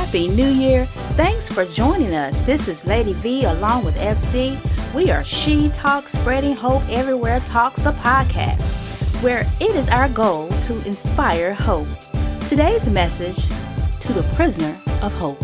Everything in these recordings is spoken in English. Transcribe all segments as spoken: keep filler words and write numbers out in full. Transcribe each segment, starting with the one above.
Happy New Year. Thanks for joining us. This is Lady V along with S D. We are She Talks Spreading Hope Everywhere Talks, the podcast, where it is our goal to inspire hope. Today's message, to the prisoner of hope.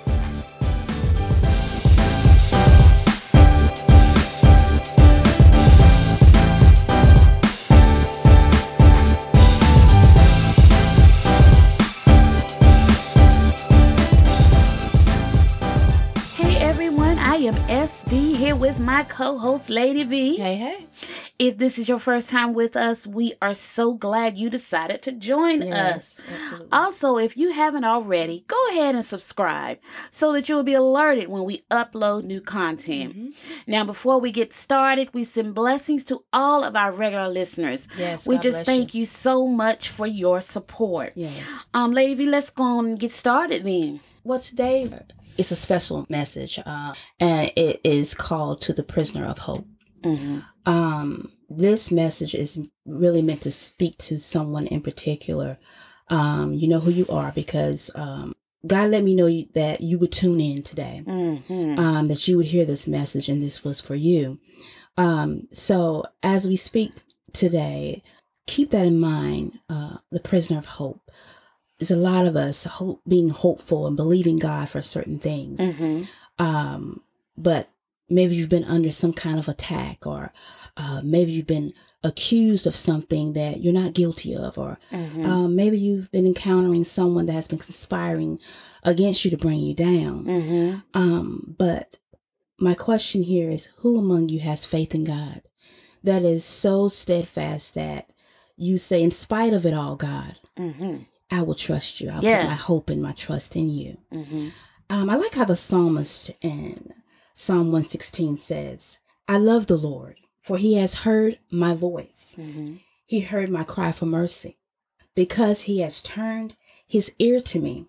I am S D here with my co-host Lady V. Hey, hey. If this is your first time with us, we are so glad you decided to join yes, us. Absolutely. Also, if you haven't already, go ahead and subscribe so that you will be alerted when we upload new content. Mm-hmm. Now, before we get started, we send blessings to all of our regular listeners. Yes, we God just bless thank you. you so much for your support. Yes. Um, Lady V, let's go on and get started then. Well, today it's a special message, uh, and it is called To the Prisoner of Hope. Mm-hmm. Um, this message is really meant to speak to someone in particular. Um, you know who you are because um, God let me know you, that you would tune in today, mm-hmm. um, that you would hear this message, and this was for you. Um, so as we speak today, keep that in mind, uh, the prisoner of hope. There's a lot of us hope, being hopeful and believing God for certain things. Mm-hmm. Um, but maybe you've been under some kind of attack, or uh, maybe you've been accused of something that you're not guilty of, or Mm-hmm. um, maybe you've been encountering someone that has been conspiring against you to bring you down. Mm-hmm. Um, but my question here is, who among you has faith in God that is so steadfast that you say, in spite of it all, God, Mm-hmm. I will trust you. I'll Yeah. put my hope and my trust in you. Mm-hmm. Um, I like how the psalmist in Psalm one sixteen says, I love the Lord, for he has heard my voice. Mm-hmm. He heard my cry for mercy. Because he has turned his ear to me,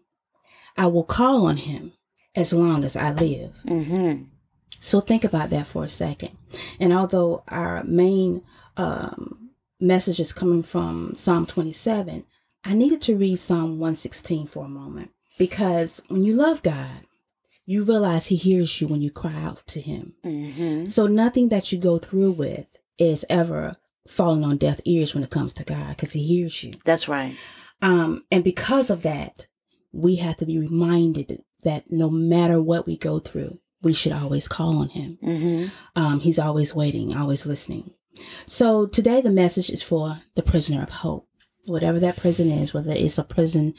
I will call on him as long as I live. Mm-hmm. So think about that for a second. And although our main um, message is coming from Psalm twenty-seven, I needed to read Psalm one sixteen for a moment, because when you love God, you realize he hears you when you cry out to him. Mm-hmm. So nothing that you go through with is ever falling on deaf ears when it comes to God, because he hears you. That's right. Um, and because of that, we have to be reminded that no matter what we go through, we should always call on him. Mm-hmm. Um, he's always waiting, always listening. So today the message is for the prisoner of hope. Whatever that prison is, whether it's a prison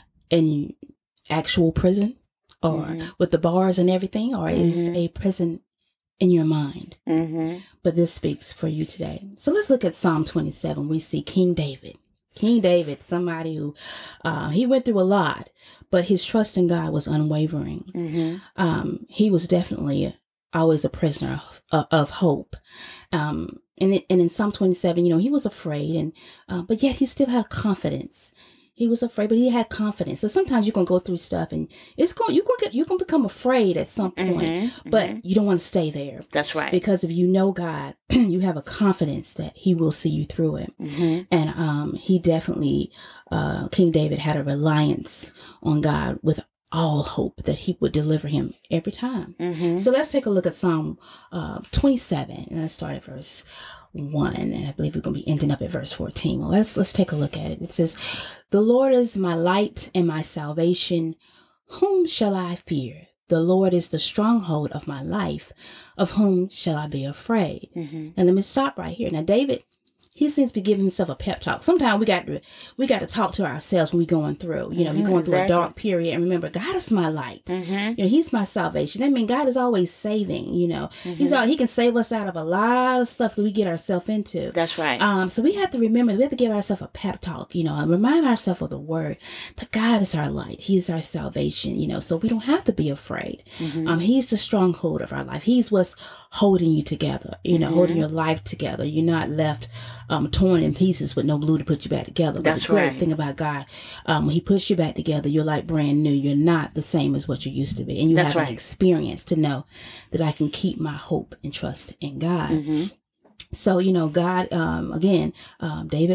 in actual prison, or Mm-hmm. with the bars and everything, or Mm-hmm. is a prison in your mind. Mm-hmm. But this speaks for you today. So let's look at Psalm twenty-seven. We see King David. King David, somebody who, uh, he went through a lot, but his trust in God was unwavering. Mm-hmm. Um, he was definitely always a prisoner of, of, of hope. Um, and, it, and in Psalm twenty-seven, you know, he was afraid, and uh, but yet he still had confidence. He was afraid, but he had confidence. So sometimes you're gonna go through stuff, and it's going you're gonna get you're gonna become afraid at some point, Mm-hmm. but Mm-hmm. you don't want to stay there. That's right. Because if you know God, you have a confidence that he will see you through it. Mm-hmm. And um, he definitely, uh, King David had a reliance on God with all hope that he would deliver him every time. Mm-hmm. So let's take a look at Psalm uh, twenty-seven, and let's start at verse one, and I believe we're going to be ending up at verse fourteen. Well, let's let's take a look at it. It says, "The Lord is my light and my salvation. Whom shall I fear? The Lord is the stronghold of my life. Of whom shall I be afraid?" Mm-hmm. And let me stop right here. Now, David, he seems to be giving himself a pep talk. Sometimes we got to we got to talk to ourselves when we're going through. You know, Mm-hmm, we're going exactly. through a dark period. And remember, God is my light. Mm-hmm. You know, he's my salvation. I mean, God is always saving. You know, Mm-hmm. he's all, he can save us out of a lot of stuff that we get ourselves into. That's right. Um, so we have to remember, we have to give ourselves a pep talk, you know, and remind ourselves of the word that God is our light. He is our salvation, you know, so we don't have to be afraid. Mm-hmm. Um, he's the stronghold of our life. He's what's holding you together, you know, Mm-hmm. holding your life together. You're not left um, torn in pieces with no glue to put you back together. But That's the great right. thing about God, um, when he puts you back together, you're like brand new. You're not the same as what you used to be. And you That's have right. an experience to know that I can keep my hope and trust in God. Mm-hmm. So, you know, God, um, again, um, David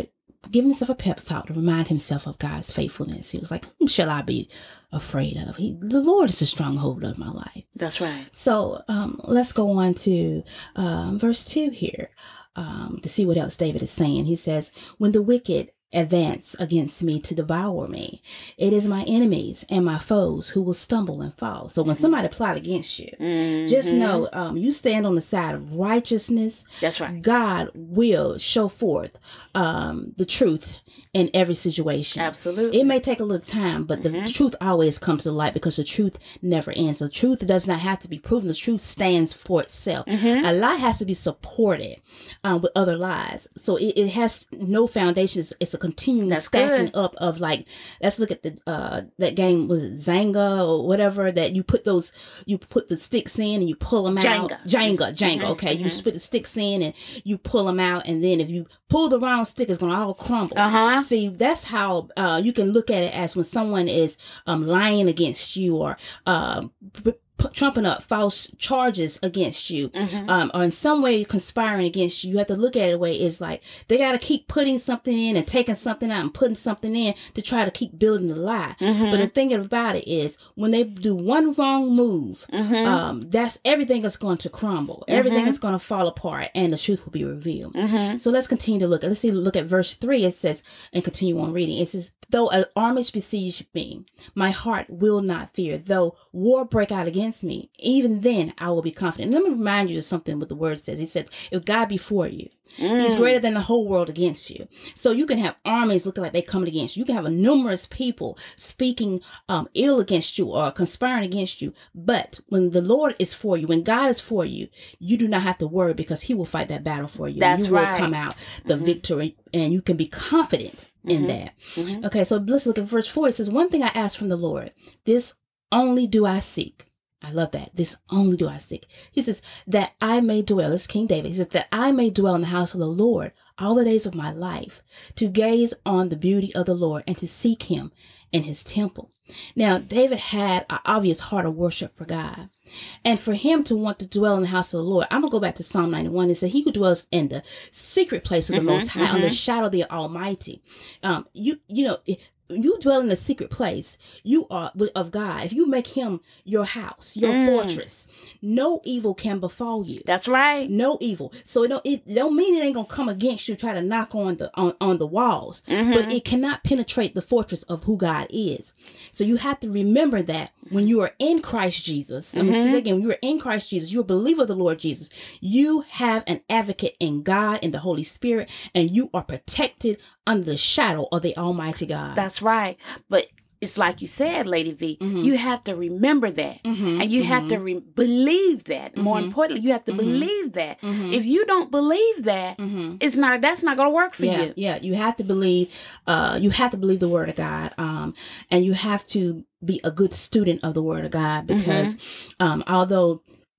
give himself a pep talk to remind himself of God's faithfulness. He was like, whom shall I be afraid of? He, the Lord is the stronghold of my life. That's right. So um, let's go on to um, verse two here um, to see what else David is saying. He says, when the wicked advance against me to devour me, it is my enemies and my foes who will stumble and fall. So when somebody plot against you, mm-hmm. just know um, you stand on the side of righteousness. That's right. God will show forth um, the truth in every situation. Absolutely. It may take a little time, but mm-hmm. the truth always comes to the light because the truth never ends. The truth does not have to be proven. The truth stands for itself. Mm-hmm. A lie has to be supported um, with other lies. So it, it has no foundation. It's, it's a continuing That's stacking good. up of like, let's look at the uh that game, was it Zanga or whatever, that you put those you put the sticks in and you pull them Jenga. out Jenga Jenga mm-hmm. okay mm-hmm. you put the sticks in and you pull them out, and then if you pull the wrong stick, it's gonna all crumble. Uh-huh. See, that's how uh you can look at it, as when someone is um lying against you or uh b- trumping up false charges against you, mm-hmm. um, or in some way conspiring against you. You have to look at it way is like they got to keep putting something in and taking something out and putting something in to try to keep building the lie. Mm-hmm. But the thing about it is, when they do one wrong move, mm-hmm. um, that's everything is going to crumble. Mm-hmm. Everything is going to fall apart, and the truth will be revealed. Mm-hmm. So let's continue to look. Let's see. Look at verse three. It says, and continue on reading. It says, though an army besiege me, my heart will not fear. Though war break out against me, even then I will be confident. And let me remind you of something what the word says. He says, if God be for you, mm. he's greater than the whole world against you. So you can have armies looking like they coming against you. You can have a numerous people speaking um, ill against you or conspiring against you. But when the Lord is for you, when God is for you, you do not have to worry, because he will fight that battle for you. That's you right. will come out the mm-hmm. victory, and you can be confident in mm-hmm. that. Mm-hmm. Okay, so let's look at verse four. It says, one thing I ask from the Lord, this only do I seek. I love that. This only do I seek. He says, that I may dwell. This is King David. He says, that I may dwell in the house of the Lord all the days of my life, to gaze on the beauty of the Lord and to seek him in his temple. Now, David had an obvious heart of worship for God. And for him to want to dwell in the house of the Lord, I'm going to go back to Psalm ninety-one. It said, he who dwells in the secret place of the mm-hmm, Most High, mm-hmm. on the shadow of the Almighty. Um, you, you know, you dwell in a secret place, you are of God. If you make him your house, your mm. fortress, no evil can befall you. That's right. No evil. So it don't, it don't mean it ain't gonna come against you, try to knock on the on, on the walls, mm-hmm. but it cannot penetrate the fortress of who God is. So you have to remember that when you are in Christ Jesus, let me mm-hmm. speak again, when you are in Christ Jesus, you're a believer of the Lord Jesus, you have an advocate in God and the Holy Spirit, and you are protected under the shadow of the Almighty God. That's right. But it's like you said, Lady V, mm-hmm. you have to remember that. Mm-hmm. And you mm-hmm. have to re- believe that. Mm-hmm. More importantly, you have to mm-hmm. believe that. Mm-hmm. If you don't believe that, mm-hmm. it's not, that's not going to work for yeah, you. Yeah, you have to believe, uh, you have to believe the word of God. Um, and you have to be a good student of the word of God, because mm-hmm. um, although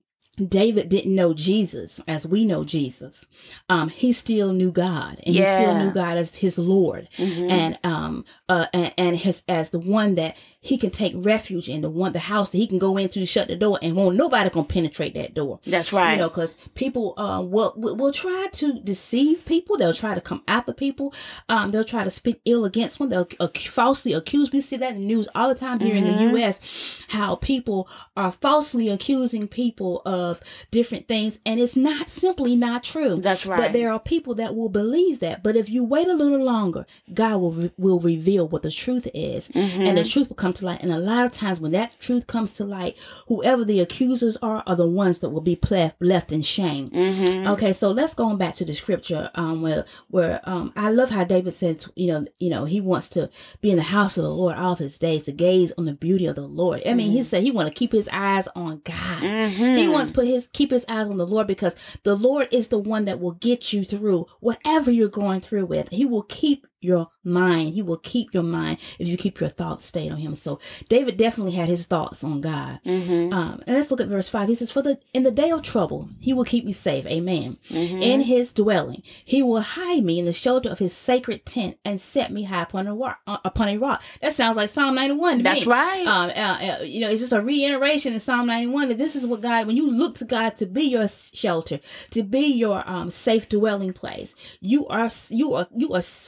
David didn't know Jesus as we know Jesus, um, he still knew God, and yeah. he still knew God as his Lord, mm-hmm. and um, uh, and, and his as the one that he can take refuge in, the one the house that he can go into, shut the door, and won't nobody gonna penetrate that door. That's right. You know, because people uh, will, will will try to deceive people. They'll try to come after people. Um, they'll try to speak ill against one. They'll uh, falsely accuse. We see that in the news all the time here mm-hmm. in the U S, how people are falsely accusing people of of different things, and it's not simply not true. That's right. But there are people that will believe that. But if you wait a little longer, God will re- will reveal what the truth is, mm-hmm. and the truth will come to light. And a lot of times when that truth comes to light, whoever the accusers are are the ones that will be left left in shame. Mm-hmm. Okay, so let's go on back to the scripture um, where where um, I love how David said, you know, you know, he wants to be in the house of the Lord all of his days, to gaze on the beauty of the Lord. I mean, mm-hmm. he said he want to keep his eyes on God. Mm-hmm. He wants put his keep his eyes on the Lord, because the Lord is the one that will get you through whatever you're going through with. He will keep your mind. He will keep your mind if you keep your thoughts stayed on him. So David definitely had his thoughts on God. Mm-hmm. Um, and let's look at verse five. He says, for the in the day of trouble, he will keep me safe. Amen. Mm-hmm. In his dwelling, he will hide me in the shelter of his sacred tent and set me high upon a rock. Uh, upon a rock. That sounds like Psalm ninety-one to That's me. That's right. Um, uh, uh, you know, it's just a reiteration in Psalm ninety-one that this is what God, when you look to God to be your shelter, to be your um, safe dwelling place, you are you are you are safe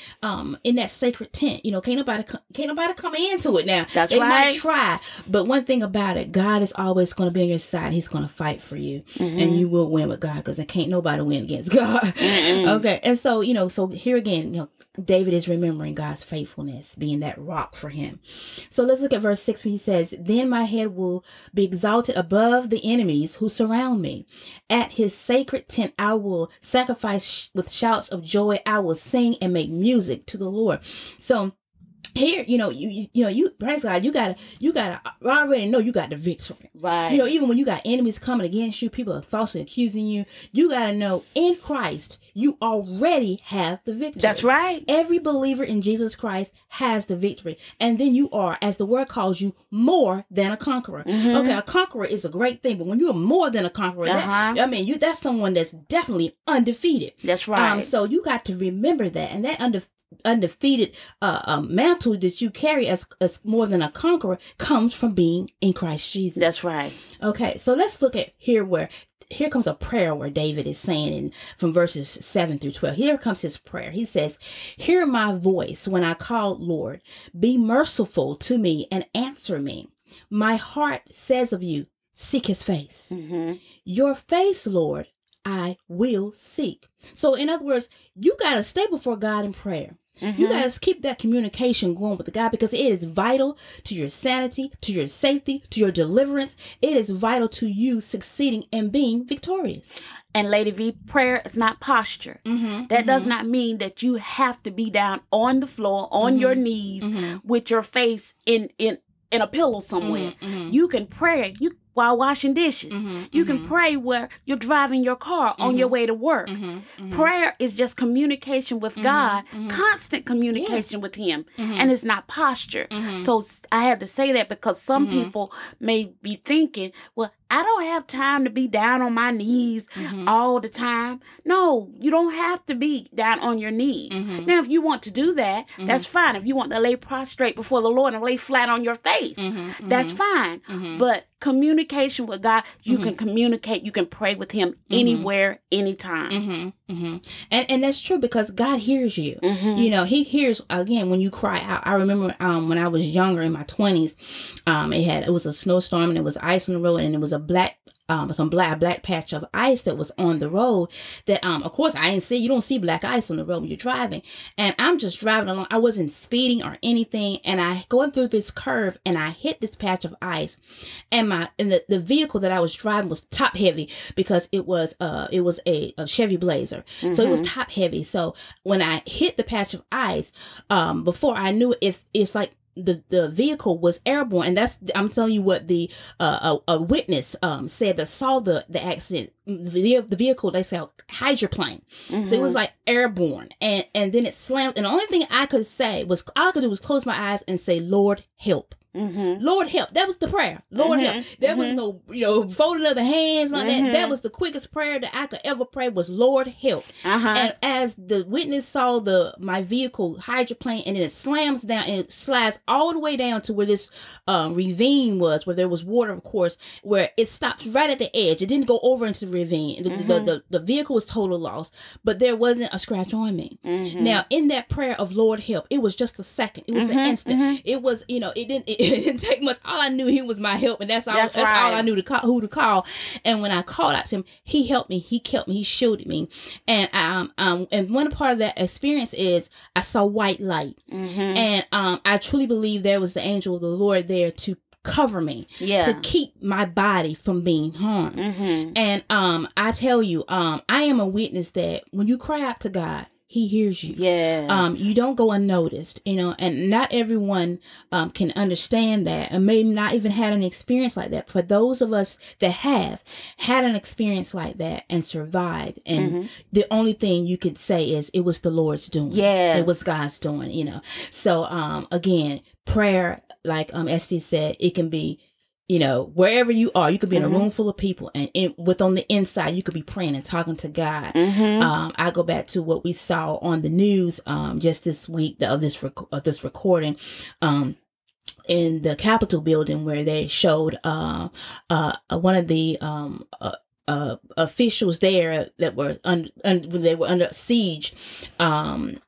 um in that sacred tent. You know, can't nobody co- can't nobody come into it now. That's they right. might try, but one thing about it, God is always going to be on your side. He's going to fight for you, Mm-hmm. and you will win with God, because there can't nobody win against God. Mm-hmm. Okay, and so you know, so here again, you know, David is remembering God's faithfulness, being that rock for him. So let's look at verse six, where he says, "Then my head will be exalted above the enemies who surround me. At his sacred tent I will sacrifice sh- with shouts of joy. I will sing and make music to the Lord." So here, you know, you, you you know, you praise God, you gotta, you gotta already know you got the victory. Right. You know, even when you got enemies coming against you, people are falsely accusing you, you gotta know in Christ, you already have the victory. That's right. Every believer in Jesus Christ has the victory. And then you are, as the word calls you, more than a conqueror. Mm-hmm. Okay, a conqueror is a great thing, but when you're more than a conqueror, uh-huh. that, I mean, you that's someone that's definitely undefeated. That's right. Um, so you got to remember that. And that undefeated undefeated uh, uh, mantle that you carry as, as more than a conqueror comes from being in Christ Jesus. That's right. Okay, so let's look at here where here comes a prayer where David is saying in from verses seven through twelve. Here comes his prayer. He says, "Hear my voice when I call, Lord. Be merciful to me and answer me. My heart says of you, seek his face. Mm-hmm. Your face, Lord, I will seek." So in other words, you got to stay before God in prayer. Mm-hmm. You got to keep that communication going with God, because it is vital to your sanity, to your safety, to your deliverance. It is vital to you succeeding and being victorious. And Lady V, prayer is not posture. Mm-hmm, that mm-hmm. does not mean that you have to be down on the floor, on mm-hmm, your knees, mm-hmm. with your face in, in, in a pillow somewhere. Mm-hmm, mm-hmm. You can pray. You while washing dishes. Mm-hmm, you mm-hmm. can pray where you're driving your car mm-hmm. on your way to work. Mm-hmm, mm-hmm. Prayer is just communication with mm-hmm, God, mm-hmm. constant communication yeah. with him, mm-hmm. and it's not posture. Mm-hmm. So I had to say that because some mm-hmm. people may be thinking, well, I don't have time to be down on my knees mm-hmm. all the time. No, you don't have to be down on your knees. Mm-hmm. Now, if you want to do that, mm-hmm. that's fine. If you want to lay prostrate before the Lord and lay flat on your face, mm-hmm. that's fine. Mm-hmm. But communication with God, you mm-hmm. can communicate, you can pray with him mm-hmm. anywhere, anytime. Mm-hmm. Mm-hmm. And and that's true, because God hears you. Mm-hmm. You know, he hears, again, when you cry out. I remember um, when I was younger, in my twenties, um, it had it was a snowstorm and it was ice on the road, and it was a black Um, some black black patch of ice that was on the road that, um, of course, I didn't see. You don't see black ice on the road when you're driving. And I'm just driving along. I wasn't speeding or anything. And I going through this curve, and I hit this patch of ice. And my and the, the vehicle that I was driving was top heavy, because it was uh it was a, a Chevy Blazer. Mm-hmm. So it was top heavy. So when I hit the patch of ice, um, before I knew it, if it's like the the vehicle was airborne. And that's, I'm telling you what the uh, a, a witness um said that saw the the accident. The, the vehicle, they say hydroplane. Mm-hmm. So it was like airborne, and and then it slammed. And the only thing I could say was, all I could do was close my eyes and say, "Lord, help." Mm-hmm. Lord, help. That was the prayer. Lord, mm-hmm. help. There mm-hmm. was no, you know, folding of the hands like mm-hmm. that. That was the quickest prayer that I could ever pray, was Lord, help. Uh-huh. And as the witness saw the my vehicle hydroplane, and then it slams down, and it slides all the way down to where this uh, ravine was, where there was water, of course, where it stops right at the edge. It didn't go over into the ravine. The, mm-hmm. the, the, the vehicle was total loss, but there wasn't a scratch on me. Mm-hmm. Now, in that prayer of Lord, help, it was just a second. It was mm-hmm. an instant. Mm-hmm. It was, you know, it didn't, it, it didn't take much. All I knew, he was my help, and that's all. That's, that's right. all I knew to call, who to call. And when I called out to him, he helped me. He kept me. He shielded me. And um um and one part of that experience is I saw white light, mm-hmm. and um I truly believe there was the angel of the Lord there to cover me, yeah. to keep my body from being harmed. Mm-hmm. And um I tell you, um I am a witness that when you cry out to God, he hears you. Yes. Um, you don't go unnoticed, you know, and not everyone um, can understand that, and maybe not even had an experience like that. For those of us that have had an experience like that and survived, and mm-hmm. the only thing you could say is it was the Lord's doing. Yes. It was God's doing, you know. So um, again, prayer, like um, Esty said, it can be, you know, wherever you are, you could be in a mm-hmm. room full of people, and in, with on the inside, you could be praying and talking to God. Mm-hmm. Um, I go back to what we saw on the news um, just this week of this rec- of this recording. Um, in the Capitol building, where they showed uh, uh, one of the um, uh, uh, officials there that were un- un- they were under siege. Um,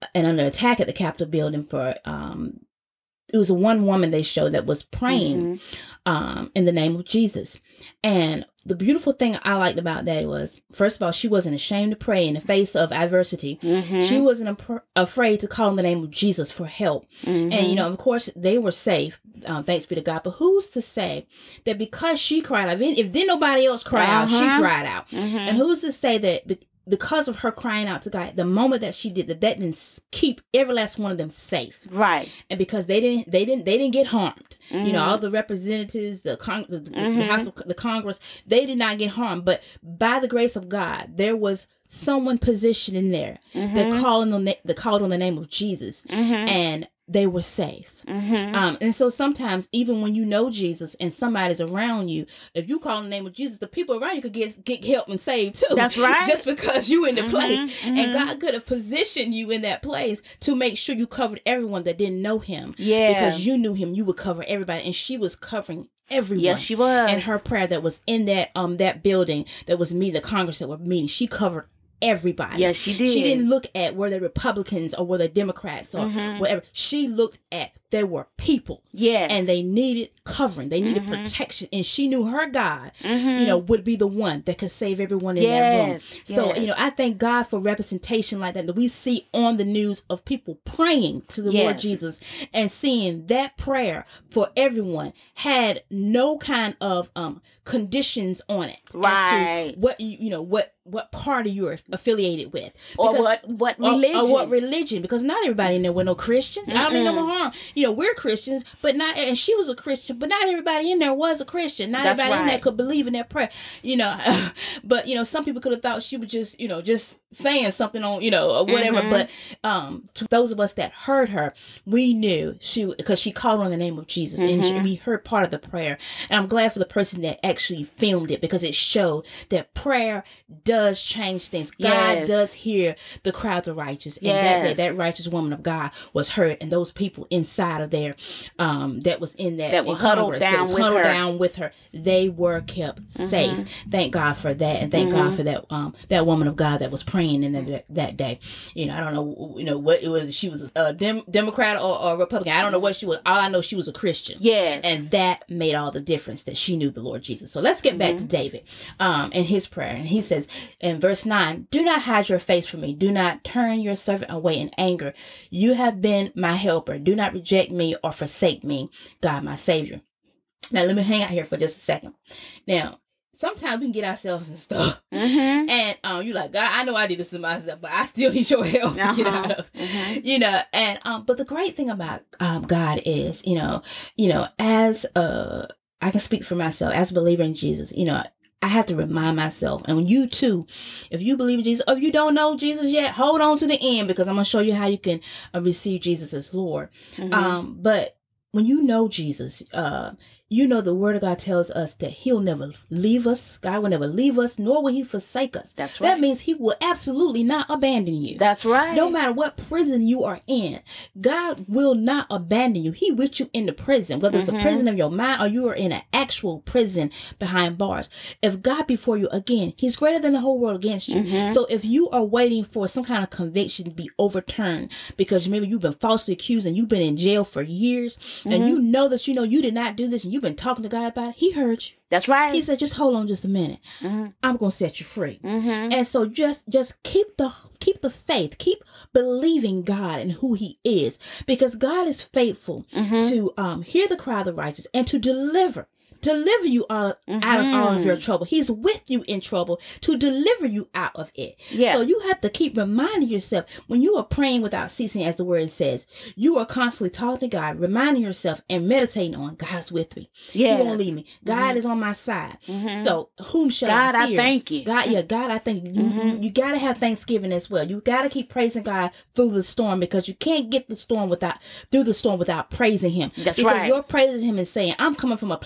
and under attack at the Capitol building for, um, it was one woman they showed that was praying mm-hmm. um, in the name of Jesus. And the beautiful thing I liked about that was, first of all, she wasn't ashamed to pray in the face of adversity. Mm-hmm. She wasn't ap- afraid to call on the name of Jesus for help. Mm-hmm. And, you know, of course, they were safe. Um, thanks be to God. But who's to say that because she cried out, if, if didn't nobody else cry uh-huh. out, she cried out. Mm-hmm. And who's to say that be- because of her crying out to God, the moment that she did that, that didn't keep every last one of them safe, right? And because they didn't, they didn't, they didn't get harmed. Mm-hmm. You know, all the representatives, the Con- the, mm-hmm. the House of the Congress, they did not get harmed. But by the grace of God, there was someone positioned in there mm-hmm. that called on the that called on the name of Jesus, mm-hmm. and they were safe. Mm-hmm. Um, and so sometimes, even when you know Jesus and somebody's around you, if you call on the name of Jesus, the people around you could get get help and saved too. That's right. Just because you in the mm-hmm. place. Mm-hmm. And God could have positioned you in that place to make sure you covered everyone that didn't know him. Yeah. Because you knew him, you would cover everybody. And she was covering everyone. Yes, she was. And her prayer that was in that um that building, that was me, the Congress that were meeting, she covered everybody. Yes, she did. She didn't look at were they Republicans or were they Democrats or mm-hmm. whatever. She looked at there were people. Yes. And they needed covering. They needed mm-hmm. protection. And she knew her God, mm-hmm. you know, would be the one that could save everyone in yes. that room. So, yes. you know, I thank God for representation like that that we see on the news of people praying to the yes. Lord Jesus and seeing that prayer for everyone had no kind of um conditions on it. Right. As to what you, you know, what what party you're affiliated with. Or because, what what religion. Or, or what religion. Because not everybody in there were no Christians. Mm-mm. I don't mean no harm. You know, we're Christians, but not, and she was a Christian, but not everybody in there was a Christian. Not That's everybody right. in there could believe in that prayer. You know, but, you know, some people could have thought she was just, you know, just saying something on, you know, or whatever. Mm-hmm. But um, to those of us that heard her, we knew she, because she called on the name of Jesus mm-hmm. and she, we heard part of the prayer. And I'm glad for the person that actually filmed it because it showed that prayer does change things. God yes. does hear the crowds of righteous. And yes. that, that, that righteous woman of God was heard. And those people inside of there um, that was in that, that were in huddled Congress, down that was with huddled her. down with her, they were kept mm-hmm. safe. Thank God for that. And thank mm-hmm. God for that um, that woman of God that was praying in that, that day. You know, I don't know, you know, what it was. She was a Dem- Democrat or, or Republican. I don't know what she was. All I know, she was a Christian. Yes. And that made all the difference that she knew the Lord Jesus. So let's get back mm-hmm. to David um, and his prayer. And he says in verse nine, do not hide your face from me. Do not turn your servant away in anger. You have been my helper. Do not reject me or forsake me, God, my Savior. Now, let me hang out here for just a second. Now, sometimes we can get ourselves in stuff. Mm-hmm. And um, you're like, God, I know I did this to myself, but I still need your help uh-huh. to get out of. Mm-hmm. You know, and um, but the great thing about um, God is, you know, you know, as uh, I can speak for myself, as a believer in Jesus, you know, I have to remind myself, and you too, if you believe in Jesus, or if you don't know Jesus yet, hold on to the end because I'm going to show you how you can uh, receive Jesus as Lord. Mm-hmm. Um, but when you know Jesus, uh, you know the Word of God tells us that He'll never leave us. God will never leave us, nor will He forsake us. That's right. That means He will absolutely not abandon you. That's right. No matter what prison you are in, God will not abandon you. He with you in the prison, whether mm-hmm. it's the prison of your mind or you are in an actual prison behind bars. If God be for you, again, He's greater than the whole world against you. Mm-hmm. So if you are waiting for some kind of conviction to be overturned because maybe you've been falsely accused and you've been in jail for years mm-hmm. and you know that you know you did not do this and you been talking to God about it, He heard you. That's right. He said, just hold on just a minute. Mm-hmm. I'm going to set you free. Mm-hmm. And so just just keep the keep the faith. Keep believing God and who He is. Because God is faithful mm-hmm. to um, hear the cry of the righteous and to deliver. Deliver you out, mm-hmm. out of all of your trouble. He's with you in trouble to deliver you out of it. Yeah. So you have to keep reminding yourself when you are praying without ceasing, as the word says, you are constantly talking to God, reminding yourself and meditating on God is with me. Yes. He won't leave me. God mm-hmm. is on my side. Mm-hmm. So whom shall God, I fear? I thank you. God, yeah, God, I thank you. Mm-hmm. You, you got to have Thanksgiving as well. You got to keep praising God through the storm because you can't get the storm without through the storm without praising Him. That's because right. Because you're praising Him and saying, I'm coming from a place of victory.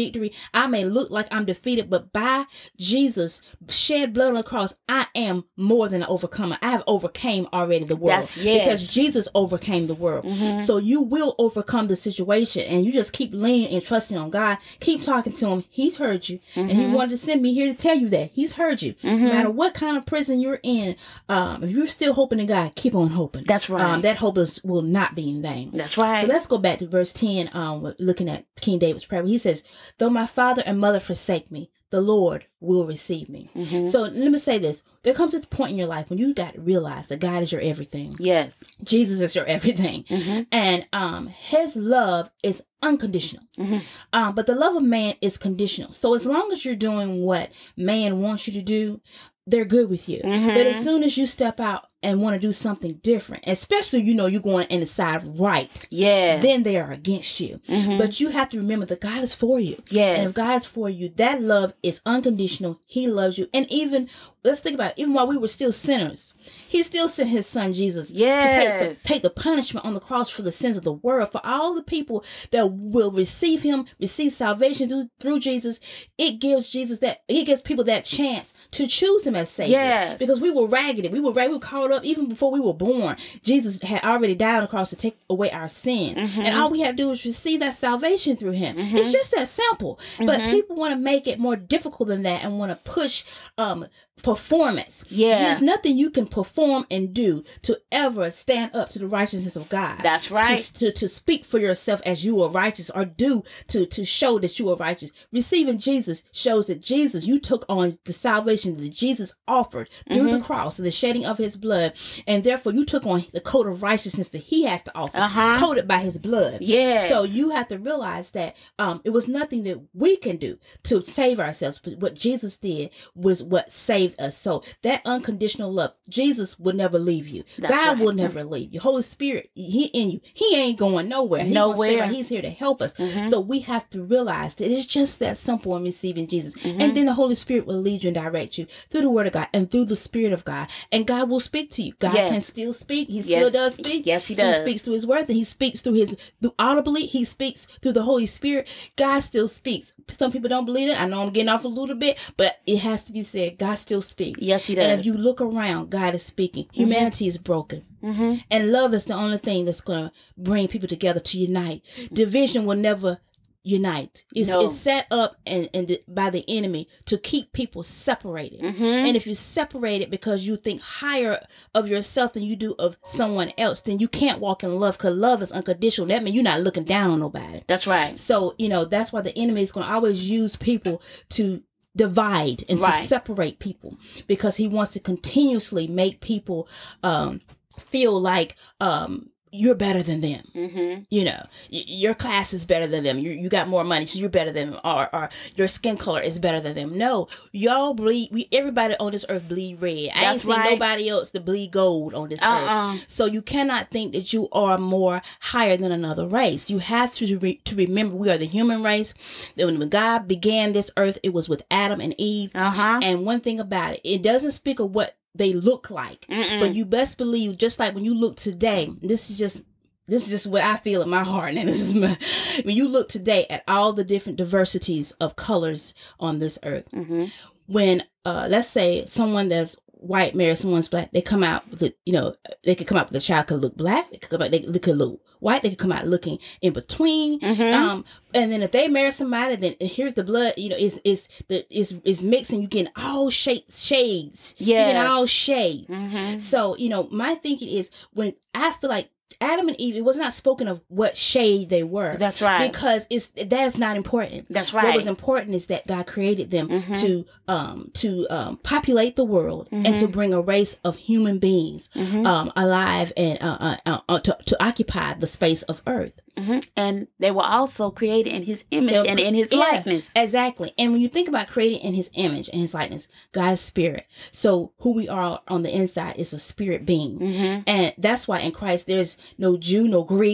victory. I may look like I'm defeated, but by Jesus shed blood on the cross, I am more than an overcomer. I have overcame already the world. That's, yes. Because Jesus overcame the world. Mm-hmm. So you will overcome the situation, and you just keep leaning and trusting on God. Keep talking to him. He's heard you. Mm-hmm. And he wanted to send me here to tell you that. He's heard you. Mm-hmm. No matter what kind of prison you're in, um, if you're still hoping in God, keep on hoping. That's right. Um, that hope is, will not be in vain. That's right. So let's go back to verse ten, um, looking at King David's prayer. He says, though my father and mother forsake me, the Lord will receive me. Mm-hmm. So let me say this. There comes a point in your life when you got to realize that God is your everything. Yes. Jesus is your everything. Mm-hmm. And um, his love is unconditional. Mm-hmm. Um, but the love of man is conditional. So as long as you're doing what man wants you to do, they're good with you. Mm-hmm. But as soon as you step out and want to do something different, especially, you know, you're going in the side right, yeah, then they are against you. Mm-hmm. But you have to remember that God is for you. Yes. And if God is for you, that love is unconditional. He loves you. And even, let's think about it, even while we were still sinners, he still sent his son Jesus yes. to take the, take the punishment on the cross for the sins of the world. For all the people that will receive him, receive salvation through, through Jesus, it gives Jesus that, it gives people that chance to choose him as Savior. Yes. Because we were raggedy. We were raggedy. We were caught up even before we were born. Jesus had already died on the cross to take away our sins. Mm-hmm. And all we had to do is receive that salvation through him. Mm-hmm. It's just that simple. Mm-hmm. But people want to make it more difficult than that and want to push um, performance. Yeah. There's nothing you can perform and do to ever stand up to the righteousness of God. That's right. To, to, to speak for yourself as you are righteous, or do to, to show that you are righteous. Receiving Jesus shows that Jesus, you took on the salvation that Jesus offered through mm-hmm. the cross and the shedding of his blood. And therefore you took on the coat of righteousness that he has to offer, uh-huh. coated by his blood. Yes. So you have to realize that um, it was nothing that we can do to save ourselves. But what Jesus did was what saved us. So that unconditional love, Jesus will never leave you. That's God right. will never leave you. Holy Spirit, he in you. He ain't going nowhere. He nowhere. Right. He's here to help us. Mm-hmm. So we have to realize that it's just that simple in receiving Jesus. Mm-hmm. And then the Holy Spirit will lead you and direct you through the word of God and through the Spirit of God. And God will speak to you. God yes. can still speak. He still yes. does speak. Yes, he does. He speaks through his word. And he speaks through his through audibly. He speaks through the Holy Spirit. God still speaks. Some people don't believe it. I know I'm getting off a little bit, but it has to be said. God still speaks. Yes, he does. And if you look around, God is speaking. Mm-hmm. Humanity is broken. Mm-hmm. And love is the only thing that's going to bring people together to unite. Division will never unite. It's, no. it's set up and, and the, by the enemy to keep people separated. Mm-hmm. And if you separate it because you think higher of yourself than you do of someone else, then you can't walk in love, because love is unconditional. That means you're not looking down on nobody. That's right. So, you know, that's why the enemy is going to always use people to divide and right. to separate people, because he wants to continuously make people um, feel like um, you're better than them. Mm-hmm. You know, y- your class is better than them. You you got more money, so you're better than them. Or, or your skin color is better than them. No, y'all bleed. We everybody on this earth bleed red. I That's ain't seen right. nobody else to bleed gold on this uh-uh. earth. So you cannot think that you are more higher than another race. You have to re- to remember we are the human race. That when God began this earth, it was with Adam and Eve. Uh-huh. And one thing about it, it doesn't speak of what they look like. Mm-mm. But you best believe, just like when you look today, this is just this is just what I feel in my heart. And this is my, when you look today at all the different diversities of colors on this earth, mm-hmm. when uh, let's say someone that's white marries someone's black, they come out with, a, you know, they could come out with a child could look black, they could come out, they could look white, they could come out looking in between. Mm-hmm. Um, and then if they marry somebody, then here's the blood, you know, is is the is is mixing. You getting all shades, shades. Yeah, you getting all shades. Mm-hmm. So you know, my thinking is when I feel like Adam and Eve, it was not spoken of what shade they were. That's right. Because it's that's not important. That's right. What was important is that God created them mm-hmm. to um to um populate the world mm-hmm. and to bring a race of human beings mm-hmm. um alive and uh, uh, uh to to occupy the space of earth. Mm-hmm. And they were also created in his image They're, and in his yeah, likeness. Exactly. And when you think about created in his image and his likeness, God's spirit. So who we are on the inside is a spirit being. Mm-hmm. And that's why in Christ there's no Jew, no Greek.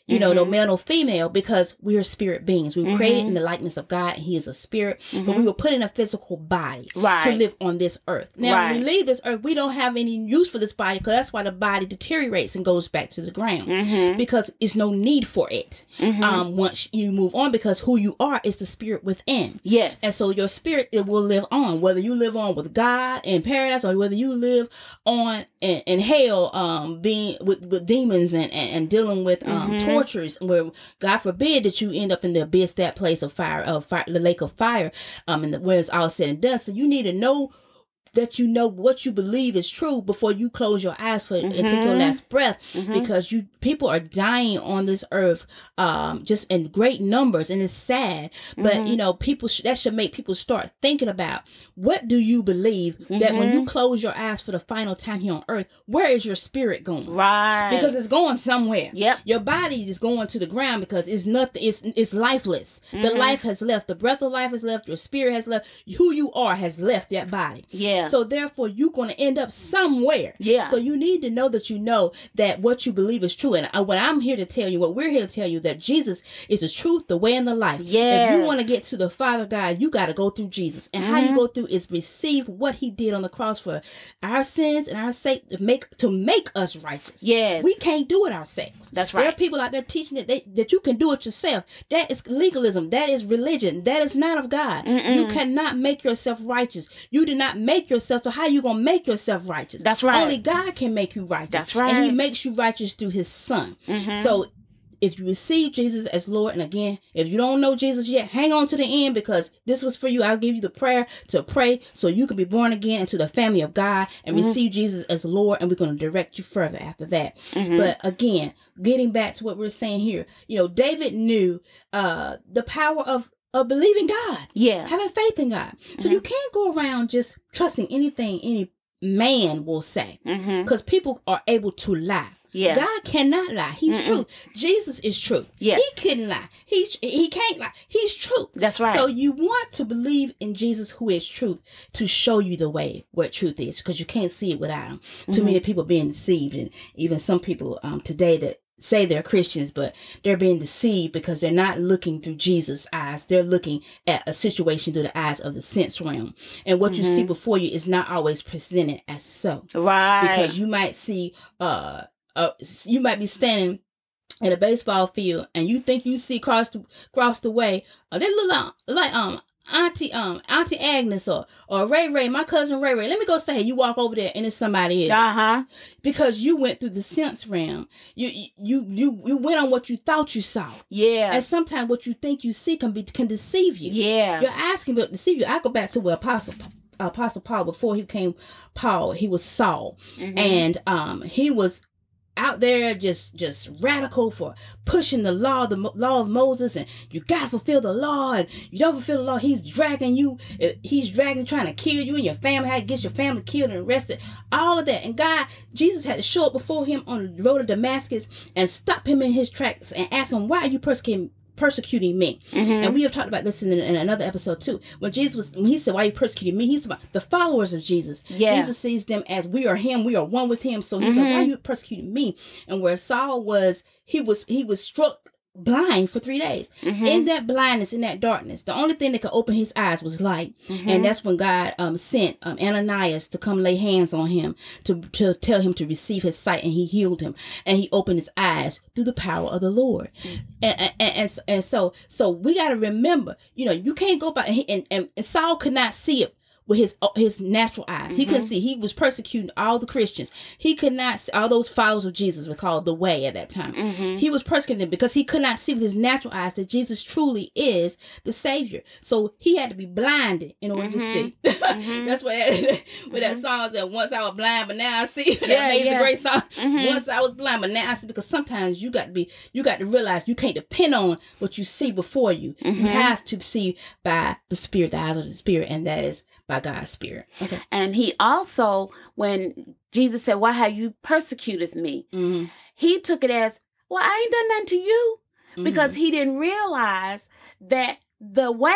you know, Mm-hmm. no male, no female, because we are spirit beings. We were Mm-hmm. created in the likeness of God, and He is a spirit, Mm-hmm. but we were put in a physical body Right. to live on this earth. Now, Right. when we leave this earth, we don't have any use for this body, because that's why the body deteriorates and goes back to the ground, Mm-hmm. because it's no need for it Mm-hmm. um, once you move on, because who you are is the spirit within. Yes. And so your spirit, it will live on, whether you live on with God in paradise, or whether you live on in, in hell, um, being with, with demons and, and, and dealing with um, Mm-hmm. tortures, where God forbid that you end up in the abyss, that place of fire, of fire, the lake of fire, um, and the, when it's all said and done. So you need to know that you know what you believe is true before you close your eyes for Mm-hmm. and take your last breath, Mm-hmm. because you people are dying on this earth, um, just in great numbers, and it's sad. But Mm-hmm. you know, people sh- that should make people start thinking about, what do you believe that when Mm-hmm. you close your eyes for the final time here on earth, where is your spirit going? Right. Because it's going somewhere. Yep. Your body is going to the ground, because it's nothing. It's it's lifeless. The Mm-hmm. life has left. The breath of life has left. Your spirit has left. Who you are has left that body. Yeah. So therefore, you're going to end up somewhere. Yeah. So you need to know that you know that what you believe is true. And uh, what I'm here to tell you, what we're here to tell you, that Jesus is the truth, the way, and the life. Yes. If you want to get to the Father God, you got to go through Jesus. And how you go through is receive what He did on the cross for our sins and our sake, to make to make us righteous. Yes. We can't do it ourselves. That's There are right. people out there teaching that they, that you can do it yourself. That is legalism. That is religion. That is not of God. You cannot make yourself righteous. You did not make yourself. So how you gonna make yourself righteous? That's right. Only God can make you righteous. That's And He right. Mm-hmm. makes you righteous through His Son. So if you receive Jesus as Lord, and again, if you don't know Jesus yet, hang on to the end, because this was for you. I'll give you the prayer to pray so you can be born again into the family of God and Mm-hmm. receive Jesus as Lord, and we're going to direct you further after that. Mm-hmm. But again, getting back to what we're saying here, you know, David knew uh, the power of of believing God, Yeah. having faith in God. So you can't go around just trusting anything any man will say, Mm-hmm. because people are able to lie. Yeah. God cannot lie. He's truth. Jesus is truth. Yes. He couldn't lie. He's he can't lie. He's truth. That's right. So you want to believe in Jesus, who is truth, to show you the way where truth is, because you can't see it without Him. Too Mm-hmm. many people being deceived, and even some people um, today that say they're Christians, but they're being deceived because they're not looking through Jesus' eyes. They're looking at a situation through the eyes of the sense realm. And what you see before you is not always presented as so. Right. Because you might see, uh, uh, you might be standing in a baseball field and you think you see across the, across the way, uh, they look like, like um Auntie um Auntie Agnes or or Ray Ray, my cousin Ray Ray. Let me go say, hey, you walk over there and it's somebody else. Uh-huh. Because you went through the sense realm. You you you you went on what you thought you saw. Yeah. And sometimes what you think you see can be can deceive you. Yeah. You're asking to deceive you. I go back to where Apostle Apostle Paul, before he became Paul, he was Saul. Mm-hmm. And um he was out there just just radical for pushing the law, the mo- law of Moses, and you gotta fulfill the law, and you don't fulfill the law, he's dragging you, uh, he's dragging, trying to kill you, and your family had to get your family killed and arrested, all of that. And God, Jesus had to show up before him on the road to Damascus and stop him in his tracks and ask him, why are you persecuting persecuting me? Mm-hmm. And we have talked about this in, in another episode too. When Jesus was, when he said, why are you persecuting me? He's about the followers of Jesus. Yeah. Jesus sees them as we are him, we are one with him. So he's Mm-hmm. like, why are you persecuting me? And where Saul was, he was, he was struck blind for three days. Mm-hmm. In that blindness, in that darkness, the only thing that could open his eyes was light. Mm-hmm. And that's when God um, sent um, Ananias to come lay hands on him, to, to tell him to receive his sight, and he healed him. And he opened his eyes through the power of the Lord. Mm-hmm. And, and, and, and so, so we got to remember, you know, you can't go by, and, and, and Saul could not see it with his his natural eyes. Mm-hmm. He couldn't see. He was persecuting all the Christians. He could not see. All those followers of Jesus were called the Way at that time. Mm-hmm. He was persecuting them because he could not see with his natural eyes that Jesus truly is the Savior. So he had to be blinded in order mm-hmm. to see. Mm-hmm. That's what that, what that song said. Once I was blind, but now I see. That yeah, amazing yeah. great song. Mm-hmm. Once I was blind, but now I see. Because sometimes you got to be. You got to realize you can't depend on what you see before you. Mm-hmm. You have to see by the Spirit, the eyes of the Spirit, and that is by God's Spirit. Okay. And he also, when Jesus said, why have you persecuted me? Mm-hmm. He took it as, well, I ain't done nothing to you. Mm-hmm. Because he didn't realize that the way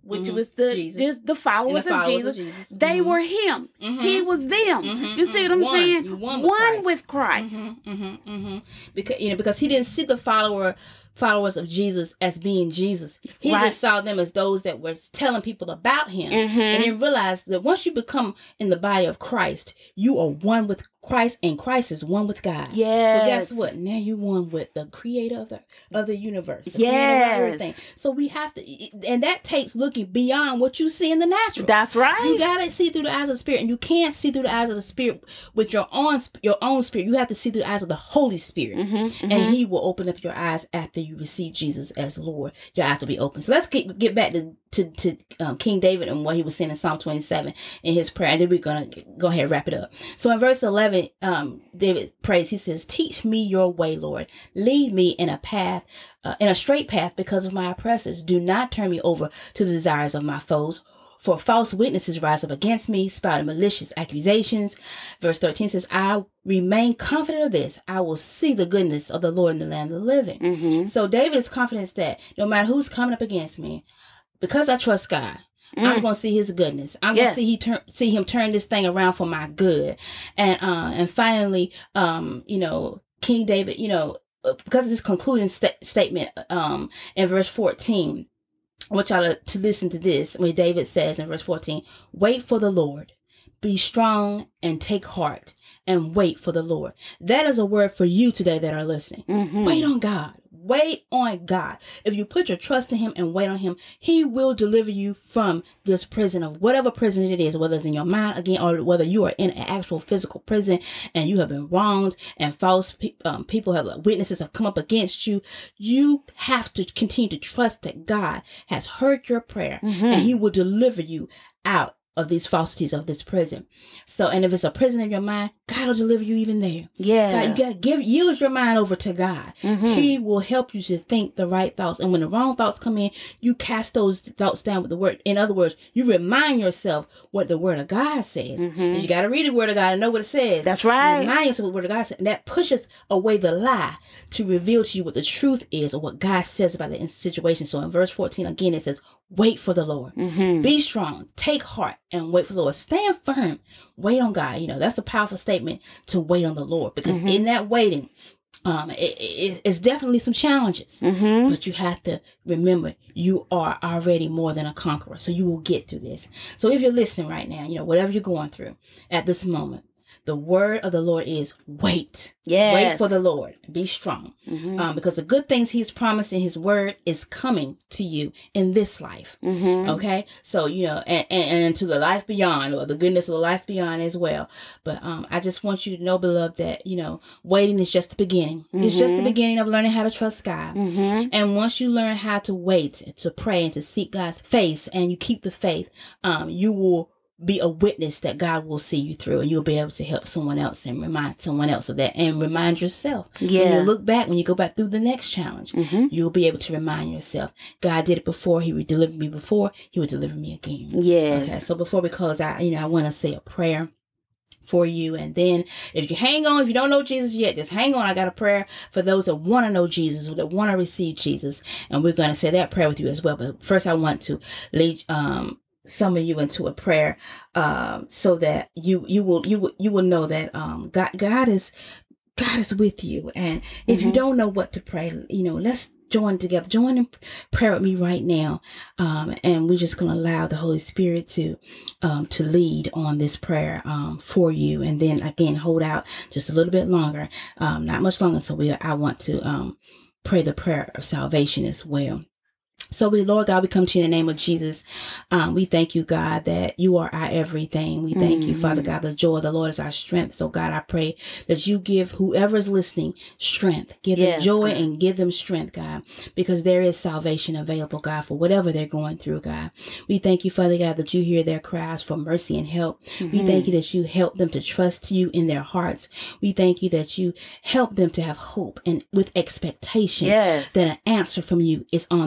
which mm-hmm. was the, Jesus. the the followers, the followers of Jesus, of Jesus. they mm-hmm. were him. Mm-hmm. He was them. Mm-hmm. You see what I'm one. saying? You one with one Christ. with Christ. Mm-hmm. Mm-hmm. Mm-hmm. Because you know, because he didn't see the follower followers of Jesus as being Jesus. He right. just saw them as those that were telling people about him, mm-hmm. and then realized that once you become in the body of Christ, you are one with Christ, and Christ is one with God. Yes. So guess what? Now you one with the Creator of the of the universe. The yes. Creator of everything. So we have to, and that takes looking beyond what you see in the natural. That's right. You gotta see through the eyes of the Spirit, and you can't see through the eyes of the Spirit with your own your own spirit. You have to see through the eyes of the Holy Spirit, mm-hmm, mm-hmm. and He will open up your eyes after you receive Jesus as Lord. Your eyes will be open. So let's get get back to to, to um, King David and what he was saying in Psalm twenty-seven in his prayer, and then we're gonna go ahead and wrap it up. So in verse eleven, um, David prays. He says, "Teach me your way, Lord. Lead me in a path, uh, in a straight path, because of my oppressors. Do not turn me over to the desires of my foes. For false witnesses rise up against me, spouting malicious accusations." Verse thirteen says, "I remain confident of this. I will see the goodness of the Lord in the land of the living." Mm-hmm. So David is confident that no matter who's coming up against me, because I trust God, mm. I'm going to see his goodness. I'm yeah. going to see he turn, see him turn this thing around for my good. And, uh, and finally, um, you know, King David, you know, because of this concluding st- statement, um, in verse fourteen, I want y'all to, to listen to this, where David says in verse fourteen, "Wait for the Lord, be strong and take heart, and wait for the Lord." That is a word for you today that are listening. Mm-hmm. Wait on God. Wait on God. If you put your trust in him and wait on him, he will deliver you from this prison, of whatever prison it is, whether it's in your mind again, or whether you are in an actual physical prison and you have been wronged and false pe- um, people have, witnesses have come up against you. You have to continue to trust that God has heard your prayer, mm-hmm. and he will deliver you out of these falsities of this prison. So, and if it's a prison of your mind, God will deliver you even there. Yeah. God, you got to give, yield your mind over to God. Mm-hmm. He will help you to think the right thoughts. And when the wrong thoughts come in, you cast those thoughts down with the word. In other words, you remind yourself what the word of God says. Mm-hmm. And you got to read the word of God and know what it says. That's right. You remind yourself what the word of God says. And that pushes away the lie to reveal to you what the truth is, or what God says about the situation. So in verse fourteen, again, it says, "Wait for the Lord. Mm-hmm. Be strong. Take heart and wait for the Lord." Stand firm. Wait on God. You know, that's a powerful statement, to wait on the Lord, because mm-hmm. in that waiting, um, it, it, it's definitely some challenges, mm-hmm. but you have to remember you are already more than a conqueror. So you will get through this. So if you're listening right now, you know, whatever you're going through at this moment, the word of the Lord is wait. Yes. Wait for the Lord. Be strong. Mm-hmm. Um, because the good things he's promised in his word is coming to you in this life. Mm-hmm. Okay? So, you know, and, and, and to the life beyond, or the goodness of the life beyond as well. But um, I just want you to know, beloved, that, you know, waiting is just the beginning. Mm-hmm. It's just the beginning of learning how to trust God. Mm-hmm. And once you learn how to wait, to pray, and to seek God's face, and you keep the faith, um, you will be a witness that God will see you through, and you'll be able to help someone else and remind someone else of that, and remind yourself. Yeah. When you look back, when you go back through the next challenge, mm-hmm. you'll be able to remind yourself, God did it before. He would deliver me before. He would deliver me again. Yes. Okay. So before we close out, you know, I want to say a prayer for you. And then if you hang on, if you don't know Jesus yet, just hang on. I got a prayer for those that want to know Jesus, that want to receive Jesus. And we're going to say that prayer with you as well. But first I want to lead, um, some of you into a prayer, um, so that you, you will, you will, you will know that, um, God, God is, God is with you. And if mm-hmm. you don't know what to pray, you know, let's join together, join in prayer with me right now. Um, and we're just going to allow the Holy Spirit to, um, to lead on this prayer, um, for you. And then again, hold out just a little bit longer, um, not much longer. So we, I want to, um, pray the prayer of salvation as well. So we, Lord God, we come to you in the name of Jesus. Um, we thank you, God, that you are our everything. We thank mm-hmm. you, Father God, the joy of the Lord is our strength. So God, I pray that you give whoever is listening strength. Give yes, them joy, God. And give them strength, God, because there is salvation available, God, for whatever they're going through, God. We thank you, Father God, that you hear their cries for mercy and help. Mm-hmm. We thank you that you help them to trust you in their hearts. We thank you that you help them to have hope and with expectation yes. that an answer from you is on the way, God.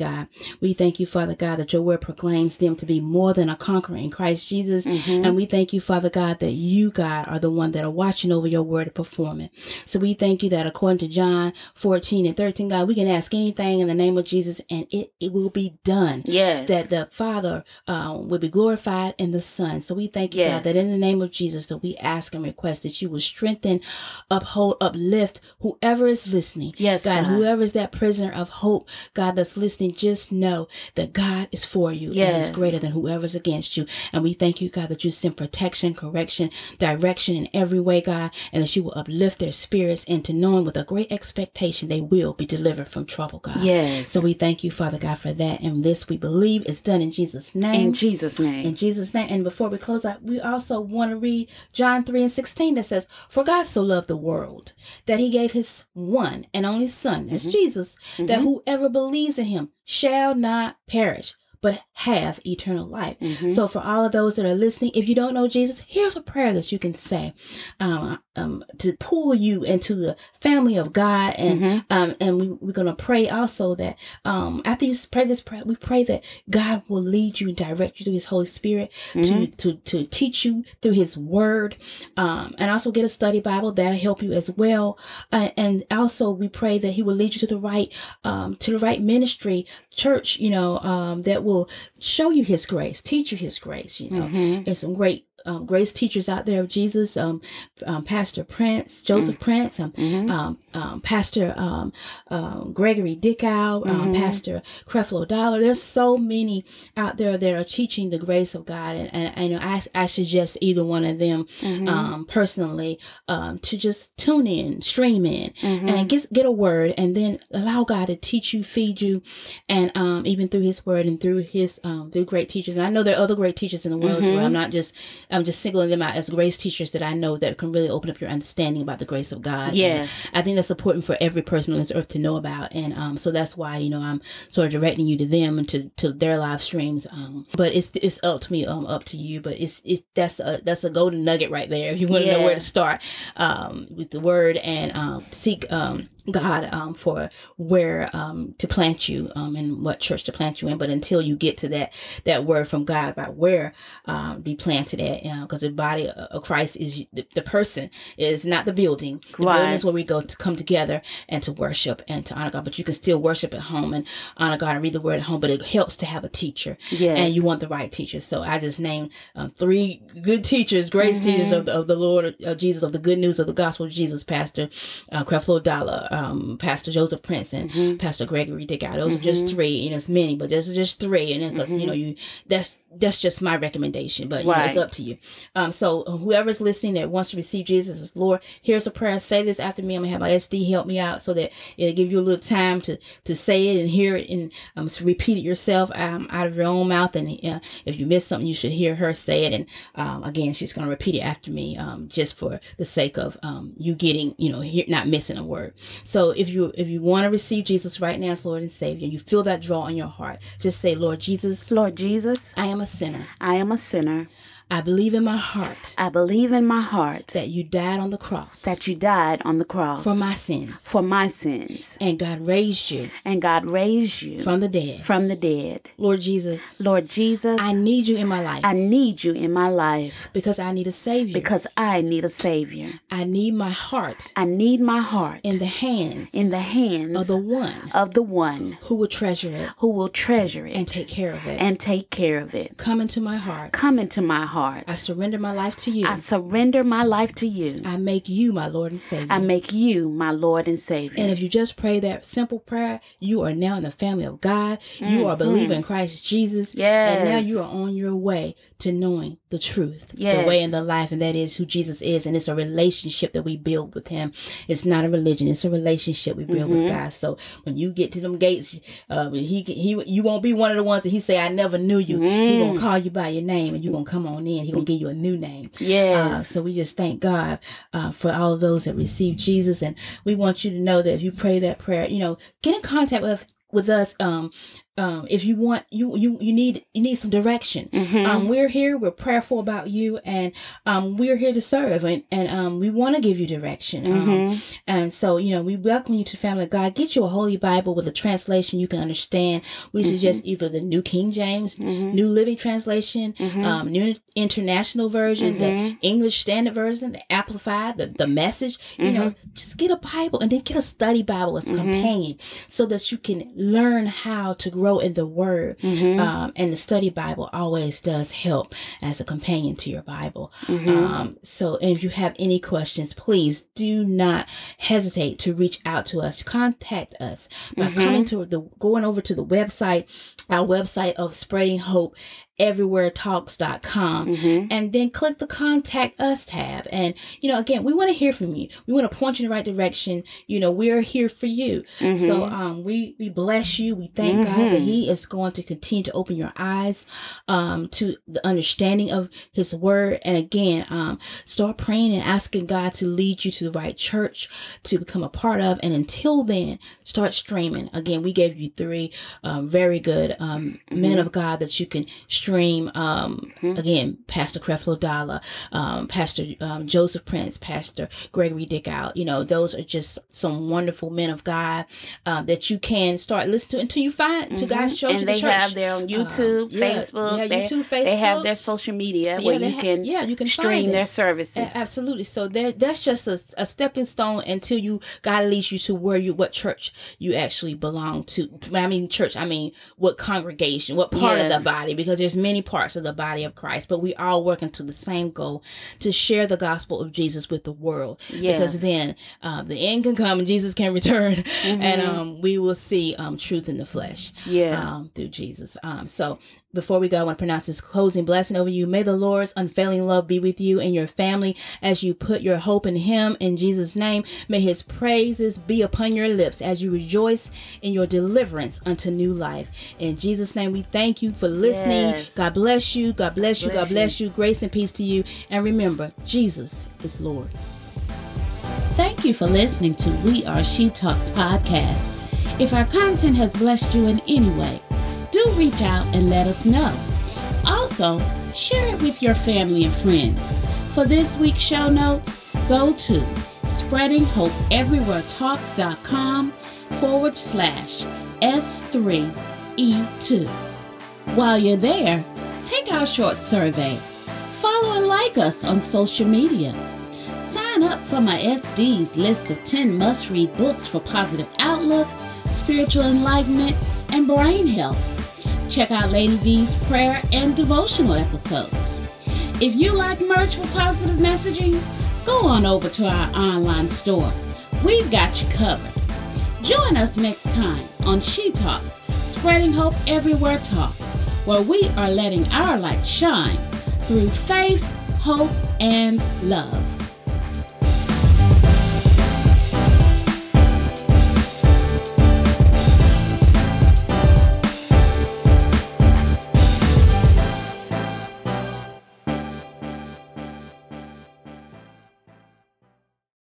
God. We thank you, Father God, that your word proclaims them to be more than a conqueror in Christ Jesus. Mm-hmm. And we thank you, Father God, that you, God, are the one that are watching over your word to perform it. So we thank you that according to John fourteen and thirteen, God, we can ask anything in the name of Jesus and it, it will be done. Yes. That the Father uh, will be glorified in the Son. So we thank you, yes. God, that in the name of Jesus that we ask and request that you will strengthen, uphold, uplift whoever is listening. Yes, God, God. whoever is that prisoner of hope, God, that's listening, just know that God is for you. Yes. And is greater than whoever's against you. And we thank you, God, that you send protection, correction, direction in every way, God, and that you will uplift their spirits into knowing with a great expectation they will be delivered from trouble, God. Yes. So we thank you, Father God, for that. And this we believe is done in Jesus' name. In Jesus' name. In Jesus' name. And before we close out, we also want to read John three and sixteen that says, for God so loved the world that he gave his one and only Son, that's mm-hmm. Jesus, mm-hmm. that whoever believes in him shall not perish, but have eternal life. Mm-hmm. So for all of those that are listening, if you don't know Jesus, here's a prayer that you can say um, um, to pull you into the family of God. And mm-hmm. um, and we, we're going to pray also that um, after you pray this prayer, we pray that God will lead you and direct you through his Holy Spirit mm-hmm. to, to, to teach you through his word. Um, and also get a study Bible that'll help you as well. Uh, and also we pray that he will lead you to the right, um, to the right ministry, church, you know, um, that will show you his grace, teach you his grace, you know. Mm-hmm. There's some great um, grace teachers out there of Jesus, um, um, Pastor Prince, Joseph mm-hmm. Prince, um, mm-hmm. um, um, Pastor um, um, Gregory Dickow, um, mm-hmm. Pastor Creflo Dollar. There's so many out there that are teaching the grace of God. And, and, and you know, I, I suggest either one of them mm-hmm. um, personally um, to just tune in, stream in, mm-hmm. and get, get a word and then allow God to teach you, feed you, and um, even through his word and through his um, through great teachers. And I know there are other great teachers in the world mm-hmm. as well. I'm not just I'm just singling them out as grace teachers that I know that can really open up your understanding about the grace of God. Yes. And I think that's important for every person on this earth to know about. And um, so that's why, you know, I'm sort of directing you to them and to, to their live streams. Um, but it's it's up to me, um, up to you. But it's it's that's a that's a golden nugget right there. If you want to yeah. know where to start um, with the word and um, seek um, God um, for where um, to plant you um, and what church to plant you in. But until you get to that that word from God about where um, be planted at, because you know, the body of Christ is the, the person, is not the building. The right. building is where we go to come together and to worship and to honor God. But you can still worship at home and honor God and read the word at home. But it helps to have a teacher. Yes. And you want the right teacher. So I just named um, three good teachers, great mm-hmm. teachers of the, of the Lord of Jesus, of the good news of the gospel of Jesus, Pastor uh, Creflo Dollar, Um, Pastor Joseph Prince and mm-hmm. Pastor Gregory Dickow. Those mm-hmm. are just three, and it's many, but there's just three, and because mm-hmm. you know you that's that's just my recommendation, but you right. know, it's up to you. Um, so whoever's listening that wants to receive Jesus as Lord, here's a prayer. Say this after me. I'm gonna have my S D help me out so that it'll give you a little time to to say it and hear it and um, repeat it yourself um, out of your own mouth. And uh, if you miss something, you should hear her say it. And um, again, she's gonna repeat it after me, um, just for the sake of um, you getting, you know, hear, not missing a word. So if you if you want to receive Jesus right now as Lord and Savior, and you feel that draw in your heart, just say, Lord Jesus, Lord Jesus, I am a sinner. I am a sinner. I believe in my heart. I believe in my heart. That you died on the cross. That you died on the cross. For my sins. For my sins. And God raised you. And God raised you. From the dead. From the dead. Lord Jesus. Lord Jesus. I need you in my life. I need you in my life. Because I need a Savior. Because I need a Savior. I need my heart. I need my heart. In the hands. In the hands. Of the one. Of the one. Who will treasure it. Who will treasure it. And take care of it. And take care of it. Come into my heart. Come into my heart. I surrender my life to you. I surrender my life to you. I make you my Lord and Savior. I make you my Lord and Savior. And if you just pray that simple prayer, you are now in the family of God. Mm-hmm. You are a believer in Christ Jesus. Yes. And now you are on your way to knowing the truth, yes. the way and the life, and that is who Jesus is. And it's a relationship that we build with him. It's not a religion. It's a relationship we build mm-hmm. with God. So when you get to them gates, uh, he, he, you won't be one of the ones that he say, I never knew you. Mm. He gonna call you by your name and you're gonna come on in. He gonna give you a new name. Yes. Uh, so we just thank God uh, for all of those that receive Jesus. And we want you to know that if you pray that prayer, you know, get in contact with with us um, Um, if you want, you, you, you need, you need some direction. Mm-hmm. Um, we're here, we're prayerful about you, and, um, we're here to serve, and, and, um, we want to give you direction. Mm-hmm. Um, and so, you know, we welcome you to the family of God. Get you a Holy Bible with a translation you can understand. We mm-hmm. suggest either the New King James, mm-hmm. New Living Translation, mm-hmm. um, New International Version, mm-hmm. the English Standard Version, the Amplified, the, the Message, mm-hmm. you know, just get a Bible and then get a study Bible as a mm-hmm. companion so that you can learn how to grow in the Word. Mm-hmm. Um, and the study Bible always does help as a companion to your Bible. Mm-hmm. Um, so and if you have any questions, please do not hesitate to reach out to us, contact us by mm-hmm. coming to the, going over to the website, our website of Spreading Hope everywhere talks dot com, mm-hmm. and then click the Contact Us tab. And, you know, again, we want to hear from you. We want to point you in the right direction. You know, we're here for you. Mm-hmm. So um, we, we bless you. We thank mm-hmm. God that He is going to continue to open your eyes um, to the understanding of His Word. And again, um, start praying and asking God to lead you to the right church to become a part of. And until then, start streaming. Again, we gave you three um, very good um, mm-hmm. men of God that you can stream. Stream, um, mm-hmm. again, Pastor Creflo Dollar, um, Pastor um, Joseph Prince, Pastor Gregory Dickow. You know, those are just some wonderful men of God um, that you can start listening to until you find, until mm-hmm. God shows and you the church. And they have their own YouTube, um, yeah, Facebook. Yeah, they, YouTube, Facebook. They have their social media yeah, where you, ha- can yeah, you can stream their services. A- absolutely. So there, that's just a, a stepping stone until you, God leads you to where you, what church you actually belong to. When I mean church, I mean what congregation, what part yes. of the body, because there's many parts of the body of Christ, but we all working to the same goal, to share the gospel of Jesus with the world. Yes. Because then um, the end can come and Jesus can return, mm-hmm. and um, we will see um, truth in the flesh. Yeah, um, through Jesus. Um, so. Before we go, I want to pronounce this closing blessing over you. May the Lord's unfailing love be with you and your family as you put your hope in Him. In Jesus' name, may His praises be upon your lips as you rejoice in your deliverance unto new life. In Jesus' name, we thank you for listening. Yes. God bless you. God bless you. God bless you. Grace and peace to you. And remember, Jesus is Lord. Thank you for listening to We Are She Talks podcast. If our content has blessed you in any way, do reach out and let us know. Also, share it with your family and friends. For this week's show notes, go to spreading hope everywhere talks dot com forward slash S three E two. While you're there, take our short survey. Follow and like us on social media. Sign up for my S D's list of ten must-read books for positive outlook, spiritual enlightenment, and brain health. Check out Lady V's prayer and devotional episodes. If you like merch with positive messaging, go on over to our online store. We've got you covered. Join us next time on She Talks, Spreading Hope Everywhere Talks, where we are letting our light shine through faith, hope, and love.